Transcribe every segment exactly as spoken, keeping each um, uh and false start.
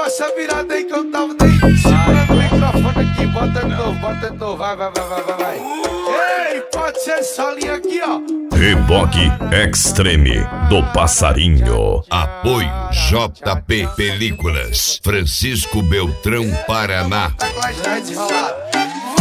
essa virada aí que eu tava nem segurando o microfone aqui. Bota de novo, bota de novo, vai, vai, vai, vai, vai, vai. Ei, pode ser essa linha aqui, ó. Reboque Extreme do Passarinho. Apoio J P Películas, Francisco Beltrão, Paraná. Tá com a gente enrolado.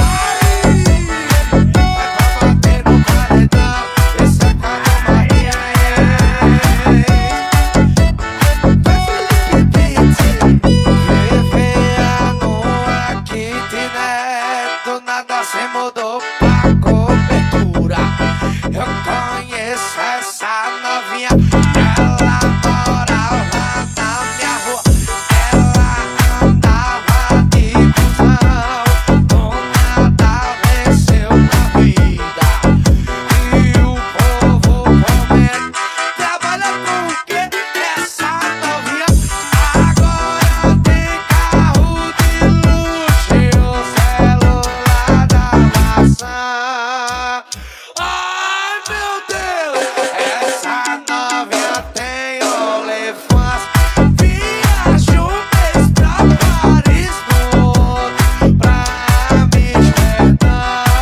Você mudou pra cobertura. Eu conheço essa novinha. Ela morava na minha rua. Ela andava de busão. Do nada venceu na vida. E o povo comendo. Trabalha com o quê? Essa novinha agora tem carro de luxo e o celular da maçã. Ai meu Deus, essa novinha tem OnlyFans. Viaja um mês pra Paris, no outro pra Amsterdã.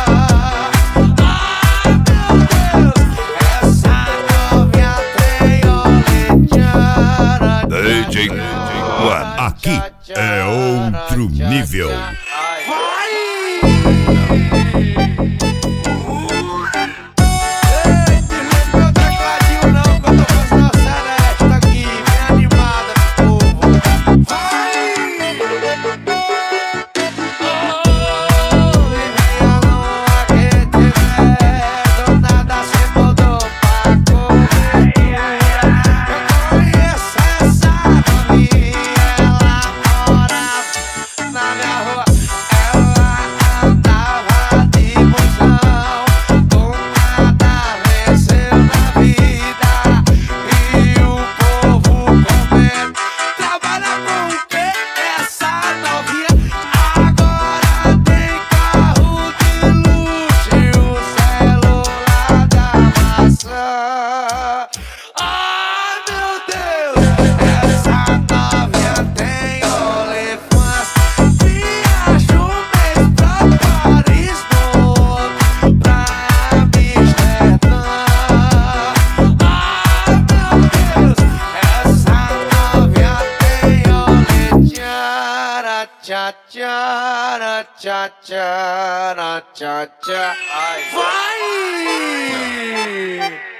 Ai meu Deus, essa novinha tem OnlyFans. D J Juan, Aqui é outro nível. Vai! Ai meu Deus, essa novinha tem OnlyFans. Viaja um mês pra Paris, no outro pra Amsterdã. Ai meu Deus, essa novinha tem OnlyFans. Tchá, tchá, tchá, tchá, tchá, tchá. Vai!